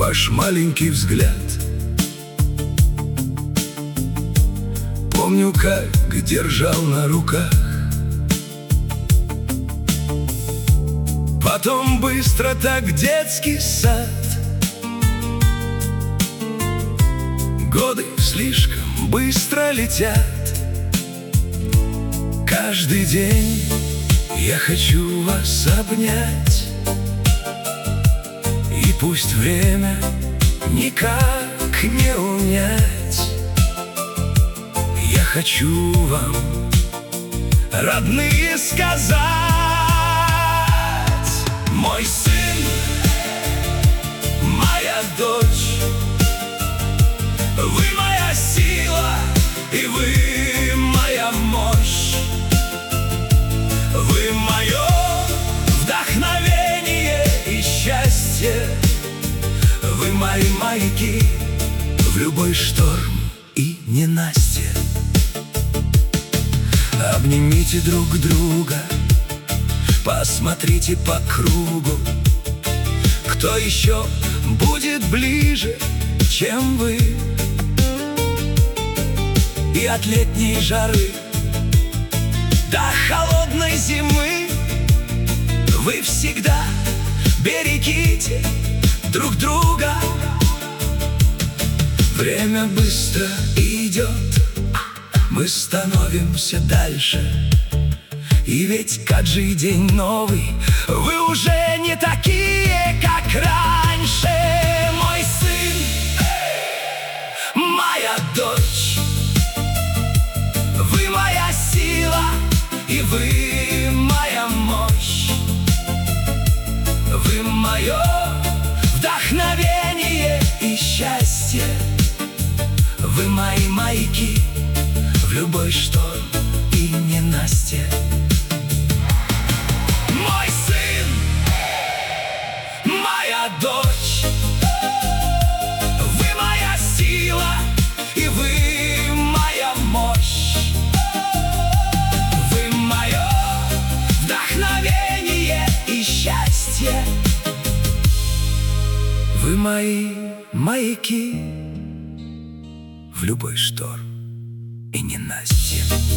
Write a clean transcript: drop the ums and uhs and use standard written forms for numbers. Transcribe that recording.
ваш маленький взгляд. Помню, как держал на руках. Потом быстро так детский сад. Годы слишком быстро летят. Каждый день я хочу вас обнять. И пусть время никак не унять. Я хочу вам, родные, сказать: мой сын, моя дочь, вы моя сила, и вы моя мощь. Вы мое вдохновение и счастье. Вы мои маяки в любой шторм и ненастье. Обнимите друг друга, посмотрите по кругу. Кто еще будет ближе, чем вы? И от летней жары до холодной зимы вы всегда берегите друг друга. Время быстро идет, мы становимся дальше. И ведь каждый день новый, вы уже не такие, как раньше. Мой сын, моя дочь, вы моя сила, и вы моя мощь. Вы мое вдохновение и счастье. Вы мои маяки в любой шторм и ненастье. Мой сын, моя дочь, вы моя сила, и вы моя мощь. Вы мое вдохновение и счастье. Вы мои маяки в любой шторм и ненастье.